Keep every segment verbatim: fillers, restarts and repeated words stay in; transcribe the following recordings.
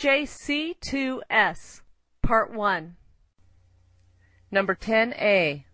J C two S, Part one. Number ten A.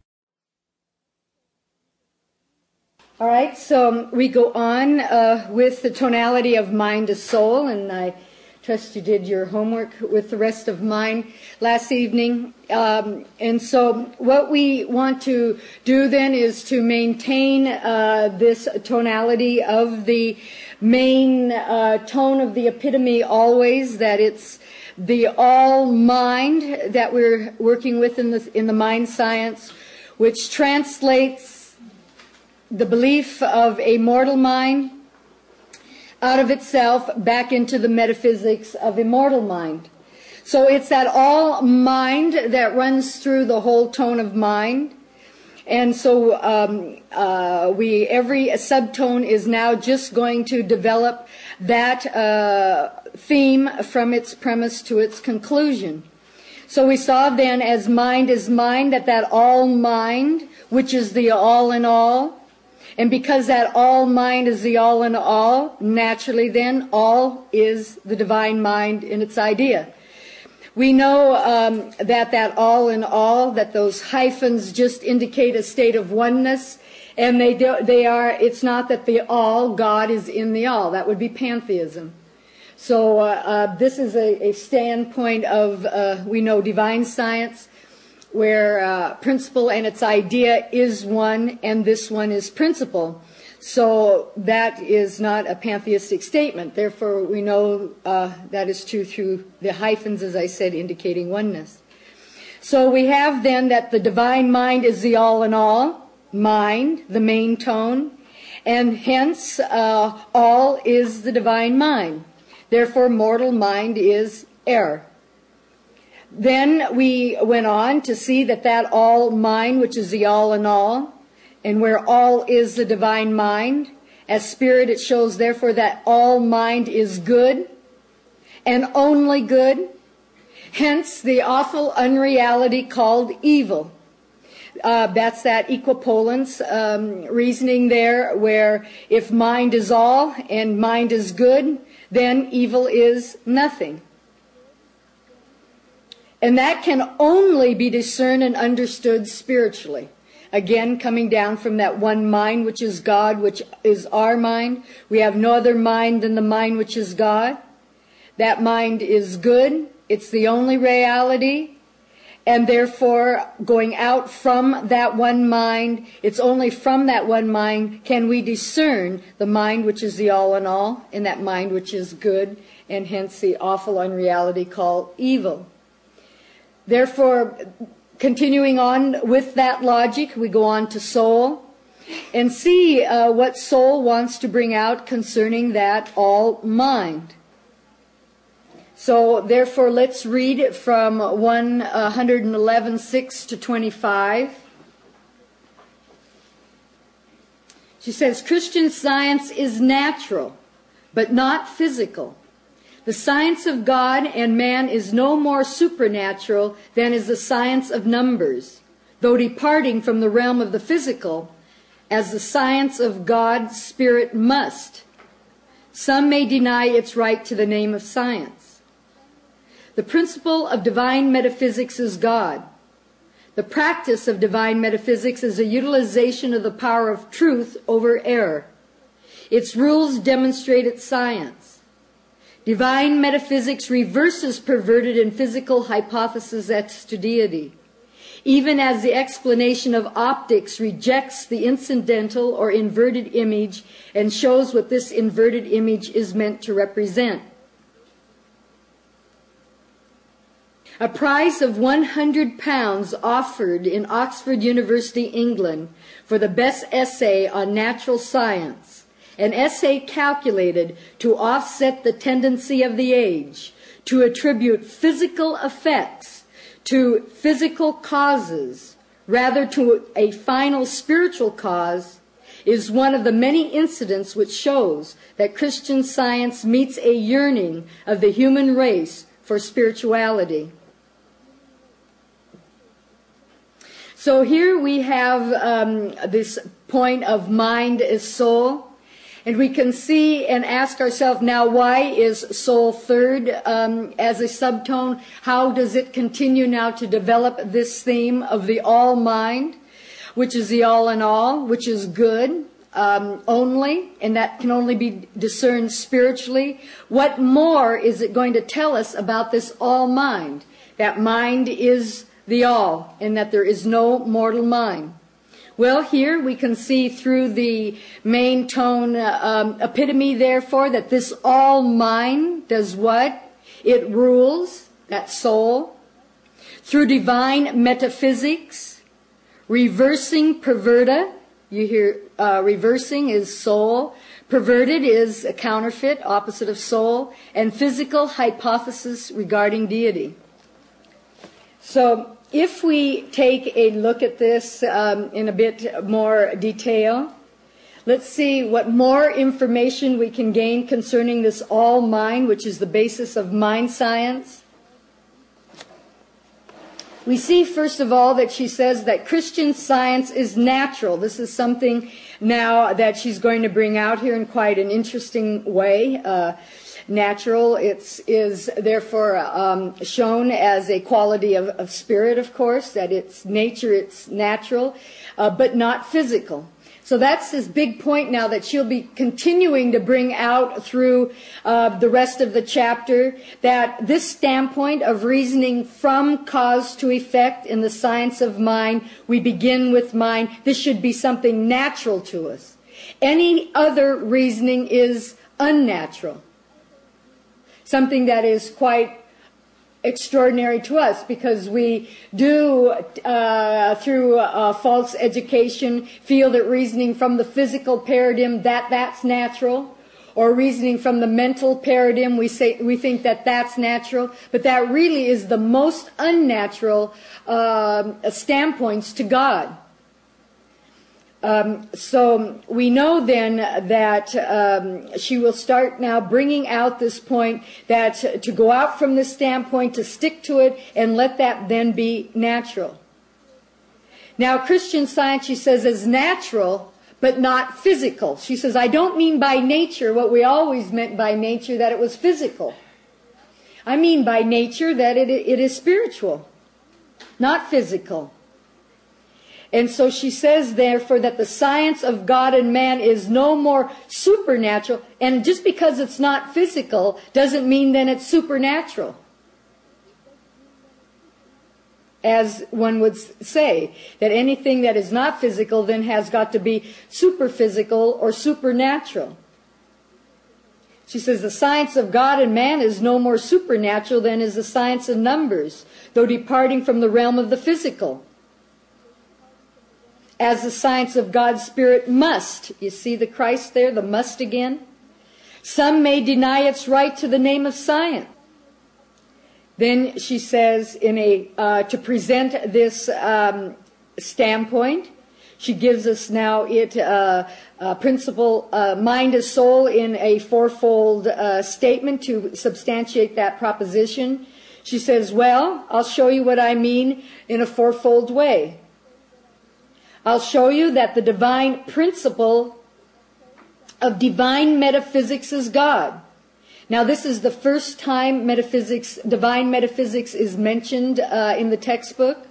All right, so we go on uh, with the tonality of mind to soul, and I trust you did your homework with the rest of mine last evening. Um, and so what we want to do then is to maintain uh, this tonality of the main uh, tone of the epitome always, that it's the all mind that we're working with in the, in the mind science, which translates the belief of a mortal mind out of itself back into the metaphysics of immortal mind. So it's that all mind that runs through the whole tone of mind. And so um, uh, we every subtone is now just going to develop that uh, theme from its premise to its conclusion. So we saw then, as mind is mind, that that all mind, which is the all in all, and because that all mind is the all in all, naturally then, all is the divine mind in its idea. We know um, that that all in all, that those hyphens just indicate a state of oneness, and they do, they are, it's not that the all, God is in the all. That would be pantheism. So uh, uh, this is a, a standpoint of, uh, we know, divine science, where uh, principle and its idea is one, and this one is principle. So that is not a pantheistic statement. Therefore, we know uh, that is true through the hyphens, as I said, indicating oneness. So we have then that the divine mind is the all in all, mind, the main tone, and hence uh, all is the divine mind. Therefore, mortal mind is error. Then we went on to see that that all mind, which is the all in all, and where all is the divine mind, as spirit it shows therefore that all mind is good and only good. Hence the awful unreality called evil. Uh, that's that equipollence um, reasoning there, where if mind is all and mind is good, then evil is nothing. And that can only be discerned and understood spiritually. Again, coming down from that one mind, which is God, which is our mind. We have no other mind than the mind which is God. That mind is good. It's the only reality. And therefore, going out from that one mind, it's only from that one mind can we discern the mind which is the all in all, and that mind which is good, and hence the awful unreality called evil. Therefore, continuing on with that logic, we go on to soul and see uh, what soul wants to bring out concerning that all mind. So, therefore, let's read from one eleven, six to twenty-five. She says, Christian science is natural, but not physical. The science of God and man is no more supernatural than is the science of numbers, though departing from the realm of the physical, as the science of God's Spirit must. Some may deny its right to the name of science. The principle of divine metaphysics is God. The practice of divine metaphysics is a utilization of the power of truth over error. Its rules demonstrate its science. Divine metaphysics reverses perverted and physical hypotheses as to deity, even as the explanation of optics rejects the incidental or inverted image and shows what this inverted image is meant to represent. A prize of one hundred pounds offered in Oxford University, England, for the best essay on natural science. An essay calculated to offset the tendency of the age to attribute physical effects to physical causes rather to a final spiritual cause is one of the many incidents which shows that Christian science meets a yearning of the human race for spirituality. So here we have um, this point of mind as soul. And we can see and ask ourselves now, why is soul third um, as a subtone? How does it continue now to develop this theme of the all mind, which is the all in all, which is good um, only, and that can only be discerned spiritually? What more is it going to tell us about this all mind? That mind is the all, and that there is no mortal mind. Well, here we can see through the main tone uh, um, epitome, therefore, that this all mind does what? It rules, that soul, through divine metaphysics, reversing perverta. You hear uh, reversing is soul, perverted is a counterfeit, opposite of soul, and physical hypothesis regarding deity. So, if we take a look at this um, in a bit more detail, let's see what more information we can gain concerning this all mind, which is the basis of mind science. We see, first of all, that she says that Christian science is natural. This is something now that she's going to bring out here in quite an interesting way. Uh, Natural, it's is therefore um, shown as a quality of, of spirit, of course, that it's nature, it's natural, uh, but not physical. So that's this big point now that she'll be continuing to bring out through uh, the rest of the chapter, that this standpoint of reasoning from cause to effect in the science of mind, we begin with mind, this should be something natural to us. Any other reasoning is unnatural. Something that is quite extraordinary to us, because we do, uh, through uh, false education, feel that reasoning from the physical paradigm, that that's natural, or reasoning from the mental paradigm, we say we think that that's natural, but that really is the most unnatural uh, standpoints to God. Um, so we know then that um, she will start now bringing out this point, that to go out from this standpoint, to stick to it, and let that then be natural. Now, Christian science, she says, is natural, but not physical. She says, I don't mean by nature what we always meant by nature, that it was physical. I mean by nature that it, it is spiritual, not physical. And so she says, therefore, that the science of God and man is no more supernatural. And just because it's not physical doesn't mean then it's supernatural, as one would say, that anything that is not physical then has got to be superphysical or supernatural. She says the science of God and man is no more supernatural than is the science of numbers, though departing from the realm of the physical. As the science of God's Spirit must. You see the Christ there, the must again? Some may deny its right to the name of science. Then she says, in a uh, to present this um, standpoint, she gives us now it uh, uh, principle, uh, mind as soul, in a fourfold uh, statement to substantiate that proposition. She says, well, I'll show you what I mean in a fourfold way. I'll show you that the divine principle of divine metaphysics is God. Now, this is the first time metaphysics, divine metaphysics is mentioned uh, in the textbook.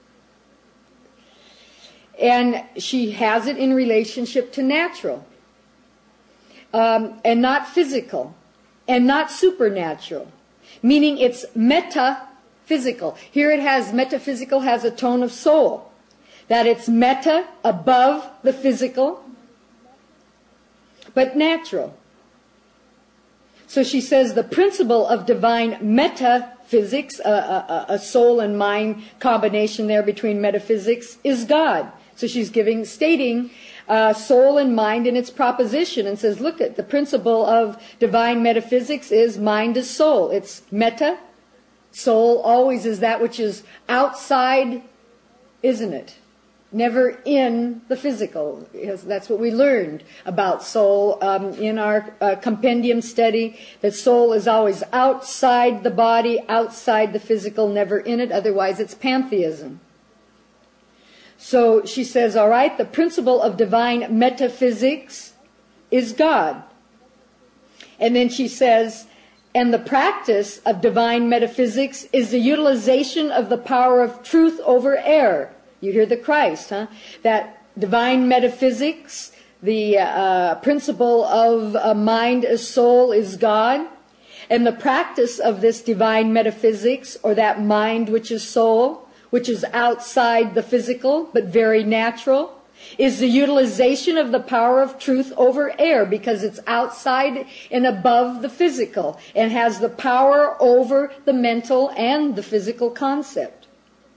And she has it in relationship to natural, um, and not physical, and not supernatural, meaning it's metaphysical. Here it has, metaphysical has a tone of soul. That it's meta, above the physical, but natural. So she says the principle of divine metaphysics, a, a, a soul and mind combination there between metaphysics, is God. So she's giving, stating uh, soul and mind in its proposition, and says, look at the principle of divine metaphysics is mind is soul. It's meta, soul always is that which is outside, isn't it? Never in the physical. That's what we learned about soul um, in our uh, compendium study, that soul is always outside the body, outside the physical, never in it. Otherwise, it's pantheism. So she says, all right, the principle of divine metaphysics is God. And then she says, and the practice of divine metaphysics is the utilization of the power of truth over error. You hear the Christ, huh? That divine metaphysics, the uh, principle of uh, mind as soul is God. And the practice of this divine metaphysics, or that mind which is soul, which is outside the physical but very natural, is the utilization of the power of truth over air, because it's outside and above the physical and has the power over the mental and the physical concept.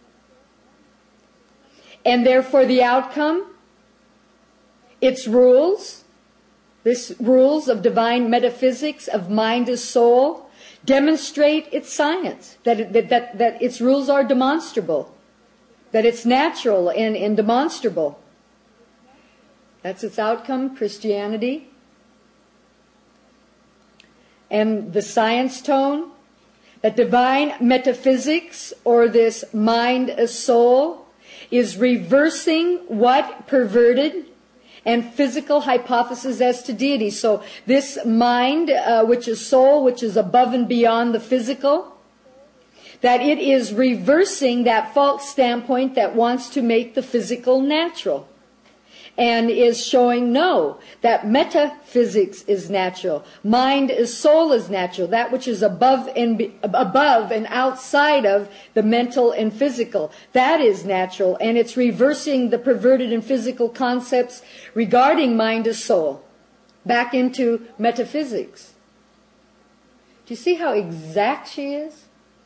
And therefore the outcome, its rules, this rules of divine metaphysics of mind as soul, demonstrate its science, that, it, that, that, that its rules are demonstrable, that it's natural and, and demonstrable. That's its outcome, Christianity. And the science tone, that divine metaphysics, or this mind as soul, is reversing what perverted and physical hypothesis as to deity. So this mind, uh, which is soul, which is above and beyond the physical, that it is reversing that false standpoint that wants to make the physical natural, and is showing, no, that metaphysics is natural. Mind is soul is natural. That which is above and be, above and outside of the mental and physical, that is natural. And it's reversing the perverted and physical concepts regarding mind as soul back into metaphysics. Do you see how exact she is?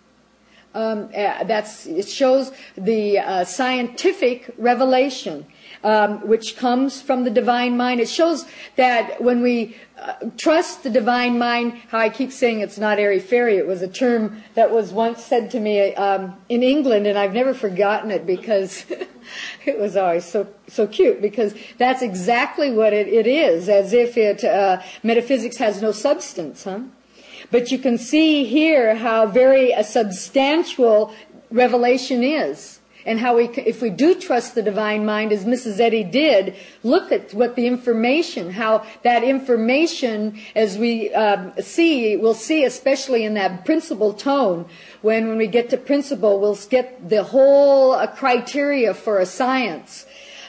Um, uh, that's it shows the uh, scientific revelation. Um, which comes from the divine mind. It shows that when we uh, trust the divine mind, how I keep saying it's not airy-fairy. It was a term that was once said to me um, in England, and I've never forgotten it because it was always so so cute, because that's exactly what it, it is, as if it uh, metaphysics has no substance, huh? But you can see here how very a substantial revelation is. And how we, if we do trust the divine mind, as Missus Eddy did, look at what the information, how that information, as we um, see, we'll see especially in that principle tone, when, when we get to principle, we'll get the whole uh, criteria for a science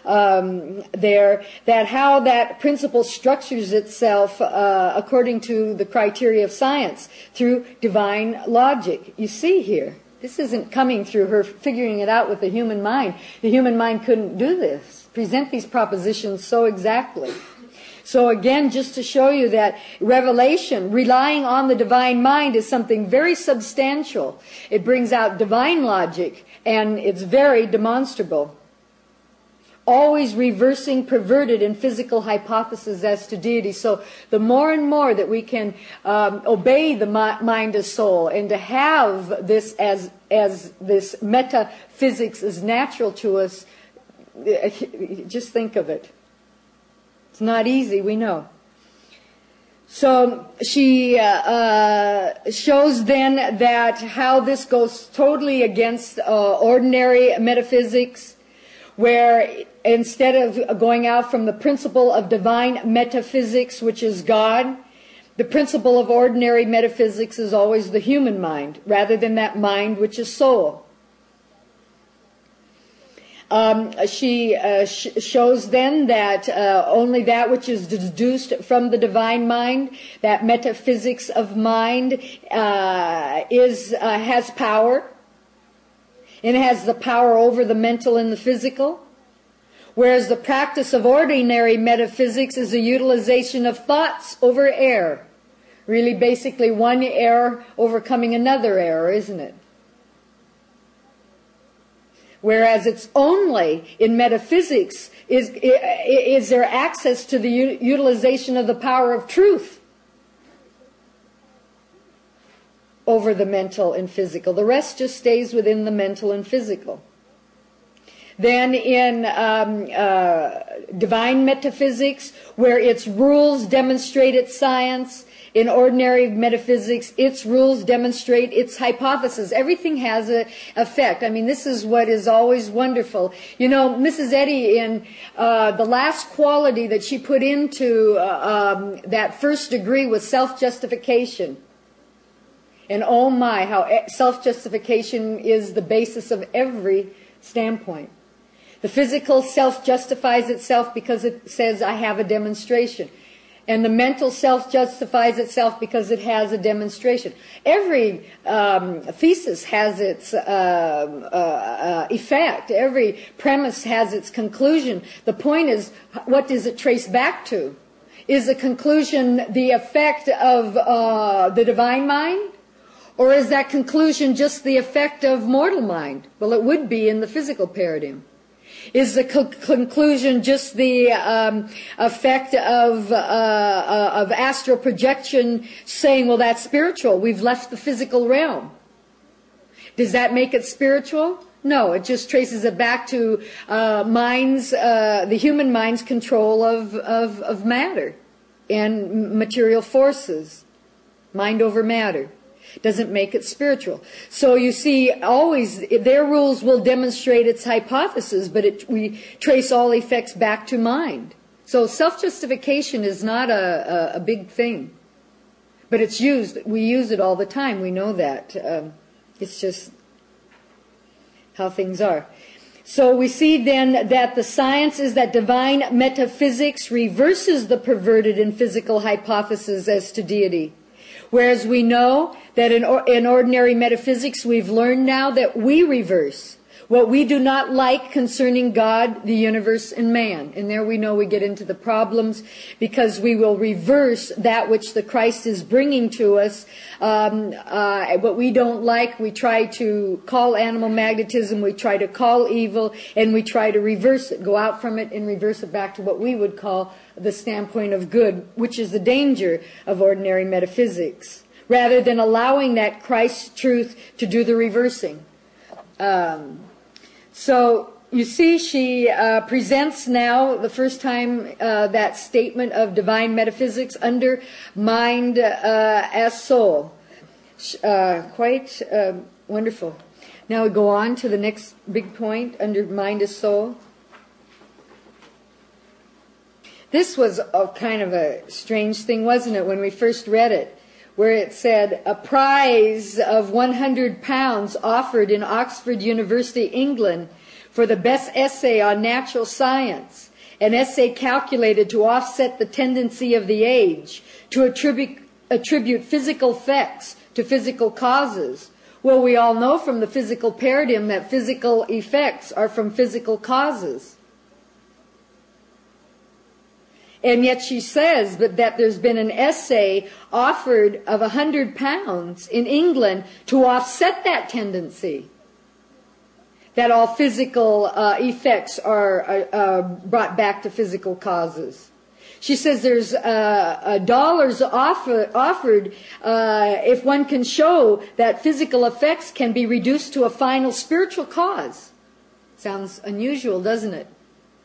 um, there, that how that principle structures itself uh, according to the criteria of science through divine logic. You see here. This isn't coming through her figuring it out with the human mind. The human mind couldn't do this, present these propositions so exactly. So again, just to show you that revelation, relying on the divine mind, is something very substantial. It brings out divine logic, and it's very demonstrable. Always reversing perverted and physical hypotheses as to deity. So the more and more that we can um, obey the mi- mind as soul, and to have this as as this metaphysics is natural to us, just think of it. It's not easy, we know. So she uh, uh, shows then that how this goes totally against uh, ordinary metaphysics, where instead of going out from the principle of divine metaphysics, which is God, the principle of ordinary metaphysics is always the human mind, rather than that mind which is soul. Um, she uh, sh- shows then that uh, only that which is deduced from the divine mind, that metaphysics of mind, uh, is uh, has power, and has the power over the mental and the physical. Whereas the practice of ordinary metaphysics is a utilization of thoughts over error. Really basically one error overcoming another error, isn't it? Whereas it's only in metaphysics is, is there access to the utilization of the power of truth over the mental and physical. The rest just stays within the mental and physical. than in um, uh, divine metaphysics, where its rules demonstrate its science. In ordinary metaphysics, its rules demonstrate its hypothesis. Everything has an effect. I mean, this is what is always wonderful. You know, Missus Eddy, in uh, the last quality that she put into uh, um, that first degree was self-justification. And oh my, how self-justification is the basis of every standpoint. The physical self justifies itself because it says, I have a demonstration. And the mental self justifies itself because it has a demonstration. Every um, thesis has its uh, uh, uh, effect. Every premise has its conclusion. The point is, what does it trace back to? Is the conclusion the effect of uh, the divine mind? Or is that conclusion just the effect of mortal mind? Well, it would be in the physical paradigm. Is the co- conclusion just the um, effect of uh, uh, of astral projection saying, well, that's spiritual, we've left the physical realm? Does that make it spiritual? No, it just traces it back to uh, mind's, uh, the human mind's control of, of, of matter and material forces, mind over matter. Doesn't make it spiritual. So you see, always their rules will demonstrate its hypothesis, but it, we trace all effects back to mind. So self-justification is not a, a, a big thing, but it's used. We use it all the time. We know that. Um, it's just how things are. So we see then that the science is that divine metaphysics reverses the perverted and physical hypothesis as to deity. Whereas we know that in, or, in ordinary metaphysics, we've learned now that we reverse what we do not like concerning God, the universe, and man. And there we know we get into the problems because we will reverse that which the Christ is bringing to us. Um, uh, what we don't like, we try to call animal magnetism, we try to call evil, and we try to reverse it, go out from it and reverse it back to what we would call the standpoint of good, which is the danger of ordinary metaphysics, rather than allowing that Christ's truth to do the reversing. Um, so you see, she uh, presents now the first time uh, that statement of divine metaphysics under mind uh, as soul. Uh, quite uh, wonderful. Now we go on to the next big point under mind as soul. This was a kind of a strange thing, wasn't it, when we first read it, where it said, a prize of one hundred pounds offered in Oxford University, England, for the best essay on natural science, an essay calculated to offset the tendency of the age to attribute, attribute physical effects to physical causes. Well, we all know from the physical paradigm that physical effects are from physical causes. And yet she says but that there's been an essay offered of one hundred pounds in England to offset that tendency, that all physical uh, effects are uh, uh, brought back to physical causes. She says there's uh, uh, dollars offer, offered uh, if one can show that physical effects can be reduced to a final spiritual cause. Sounds unusual, doesn't it?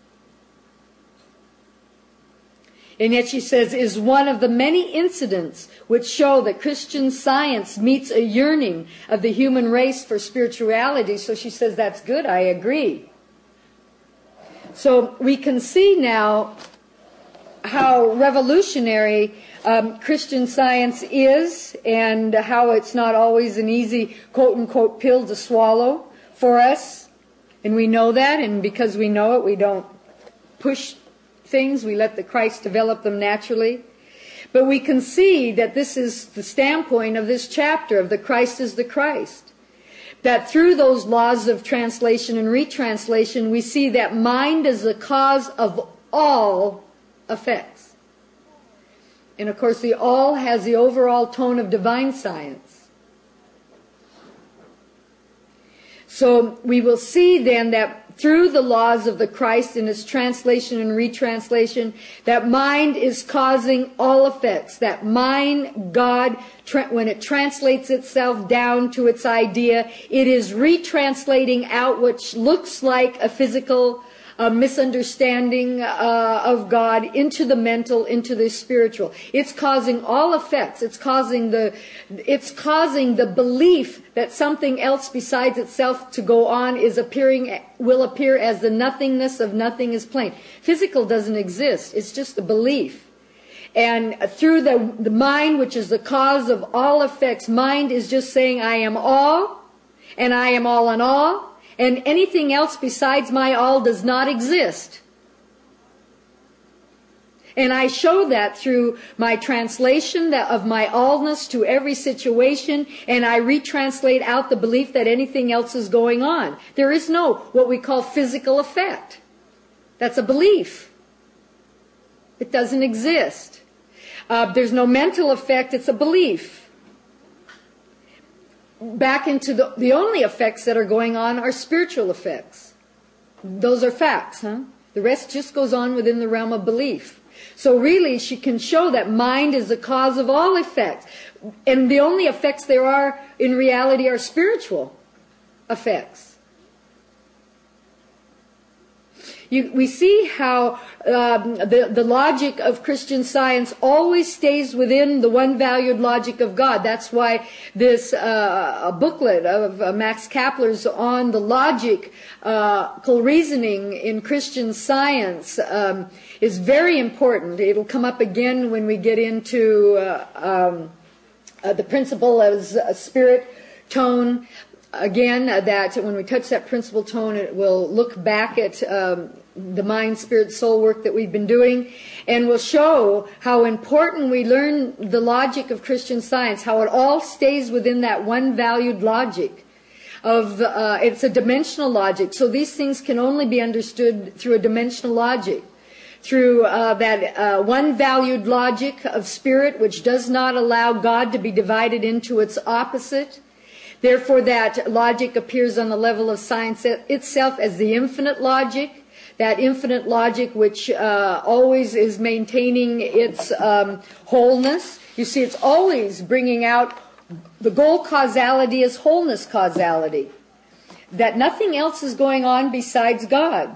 And yet she says, is one of the many incidents which show that Christian science meets a yearning of the human race for spirituality. So she says, that's good, I agree. So we can see now how revolutionary um, Christian science is and how it's not always an easy quote-unquote pill to swallow for us. And we know that, and because we know it, we don't push things, we let the Christ develop them naturally. But we can see that this is the standpoint of this chapter of the Christ is the Christ. That through those laws of translation and retranslation, we see that mind is the cause of all effects. And of course, the all has the overall tone of divine science. So we will see then that through the laws of the Christ in its translation and retranslation, that mind is causing all effects. That mind, God, tra- when it translates itself down to its idea, it is retranslating out what looks like a physical a misunderstanding uh, of God into the mental, into the spiritual. It's causing all effects. It's causing the, it's causing the belief that something else besides itself to go on is appearing, will appear as the nothingness of nothing is plain. Physical doesn't exist. It's just a belief. And through the, the mind, which is the cause of all effects, mind is just saying, I am all, and I am all in all, and anything else besides my all does not exist. And I show that through my translation of my allness to every situation, and I retranslate out the belief that anything else is going on. There is no what we call physical effect. That's a belief. It doesn't exist. Uh, there's no mental effect. It's a belief. Back into the, the only effects that are going on are spiritual effects. Those are facts, huh? The rest just goes on within the realm of belief. So really, she can show that mind is the cause of all effects. And the only effects there are in reality are spiritual effects. You, we see how um, the, the logic of Christian Science always stays within the one valued logic of God. That's why this uh, booklet of uh, Max Kapler's on the logical uh, reasoning in Christian Science um, is very important. It'll come up again when we get into uh, um, uh, the principle as a spirit tone. Again, uh, that when we touch that principal tone, it will look back at um, the mind, spirit, soul work that we've been doing, and will show how important we learn the logic of Christian Science, how it all stays within that one valued logic. Of uh, it's a dimensional logic, so these things can only be understood through a dimensional logic, through uh, that uh, one valued logic of spirit, which does not allow God to be divided into its opposite. Therefore, that logic appears on the level of science itself as the infinite logic, that infinite logic which uh, always is maintaining its um, wholeness. You see, it's always bringing out the goal causality is wholeness causality, that nothing else is going on besides God.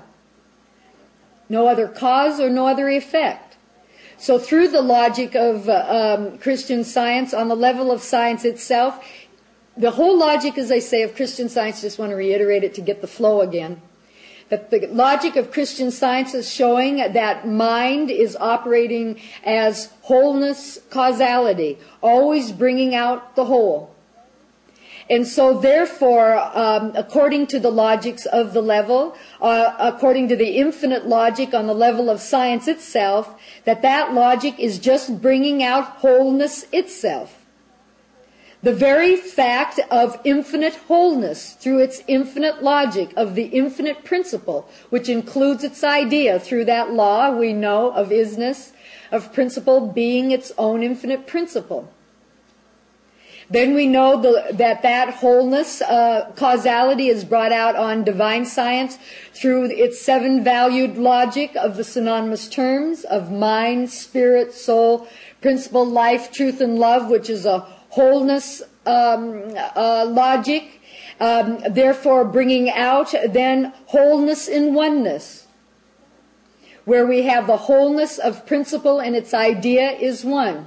No other cause or no other effect. So through the logic of uh, um, Christian Science, on the level of science itself, the whole logic, as I say, of Christian Science, just want to reiterate it to get the flow again, that the logic of Christian Science is showing that mind is operating as wholeness causality, always bringing out the whole. And so therefore, um, according to the logics of the level, uh, according to the infinite logic on the level of science itself, that that logic is just bringing out wholeness itself. The very fact of infinite wholeness through its infinite logic of the infinite principle, which includes its idea through that law we know of isness, of principle being its own infinite principle. Then we know the, that that wholeness, uh, causality is brought out on divine science through its seven valued logic of the synonymous terms of mind, spirit, soul, principle, life, truth, and love, which is a wholeness um, uh, logic, um, therefore bringing out then wholeness in oneness, where we have the wholeness of principle and its idea is one.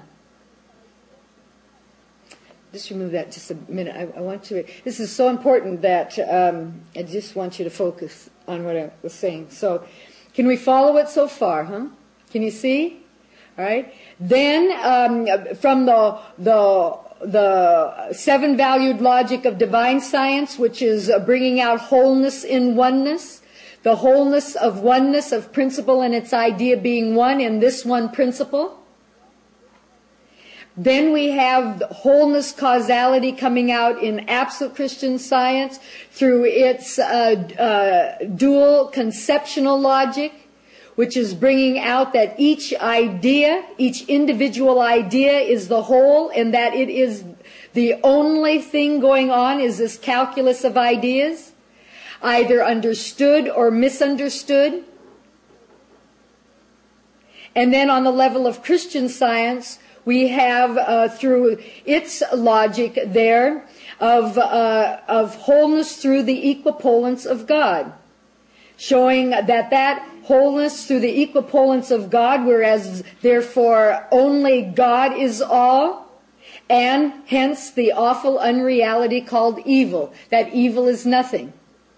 Just remove that just a minute. I, I want to. This is so important that um, I just want you to focus on what I was saying. So, can we follow it so far? Huh? Can you see? All right. Then um, from the the the seven valued logic of divine science, which is bringing out wholeness in oneness, the wholeness of oneness of principle and its idea being one in this one principle. Then we have the wholeness causality coming out in absolute Christian Science through its uh, uh, dual conceptional logic, which is bringing out that each idea, each individual idea is the whole, and that it is the only thing going on is this calculus of ideas. either understood or misunderstood. And then on the level of Christian Science, we have, uh, through its logic there, of, uh, of wholeness through the equipolence of God, showing that that wholeness through the equipolence of God, whereas therefore only God is all, and hence the awful unreality called evil, that evil is nothing.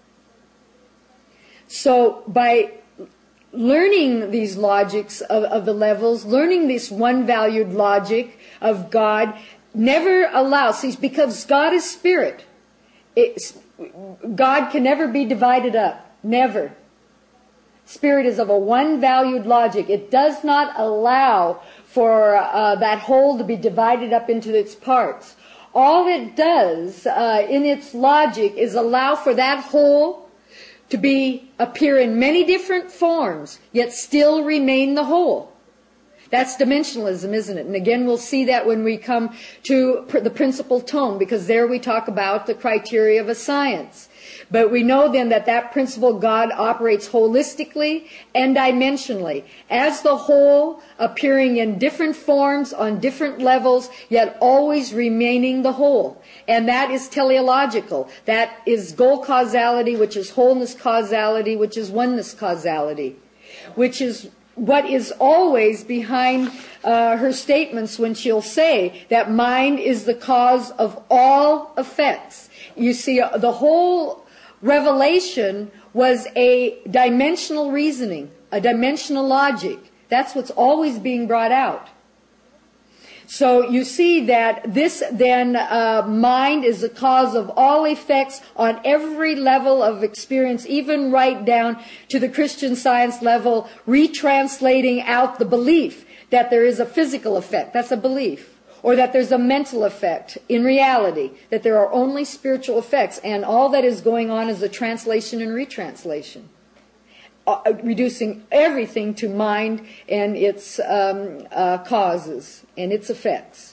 So by learning these logics of, of the levels, learning this one-valued logic of God, never allows, see, because God is spirit. It's, God can never be divided up. Never. Spirit is of a one-valued logic. It does not allow for uh, that whole to be divided up into its parts. All it does uh, in its logic is allow for that whole to be appear in many different forms, yet still remain the whole. That's dimensionalism, isn't it? And again, we'll see that when we come to pr- the principal tome, because there we talk about the criteria of a science. But we know then that that principle God operates holistically and dimensionally, as the whole, appearing in different forms on different levels, yet always remaining the whole. And that is teleological. That is goal causality, which is wholeness causality, which is oneness causality, which is what is always behind uh, her statements when she'll say that mind is the cause of all effects. You see, uh, the whole revelation was a dimensional reasoning, a dimensional logic. That's what's always being brought out. So you see that this then uh, mind is the cause of all effects on every level of experience, even right down to the Christian Science level, retranslating out the belief that there is a physical effect. That's a belief. Or that there's a mental effect in reality, that there are only spiritual effects, and all that is going on is a translation and retranslation. Uh, reducing everything to mind and its um, uh, causes and its effects.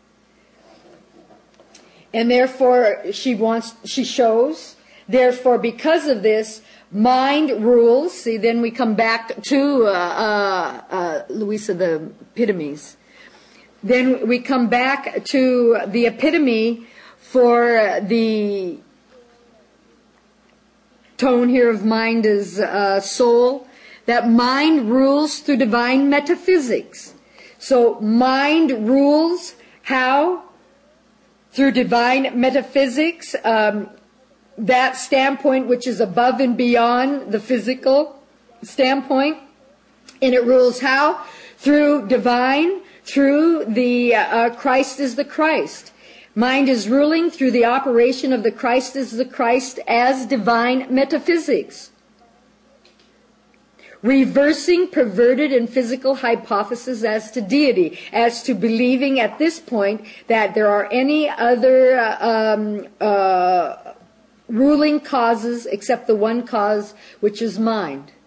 And therefore, she wants, she shows, therefore, because of this, mind rules. See, then we come back to uh, uh, uh, Louisa, the epitomes. Then we come back to the epitome for the tone here of mind as uh, soul, that mind rules through divine metaphysics. So mind rules how? Through divine metaphysics, um, that standpoint which is above and beyond the physical standpoint. And it rules how? Through divine, through the uh, Christ is the Christ. Mind is ruling through the operation of the Christ as the Christ as divine metaphysics, reversing perverted and physical hypotheses as to deity, as to believing at this point that there are any other uh, um, uh, ruling causes except the one cause, which is mind.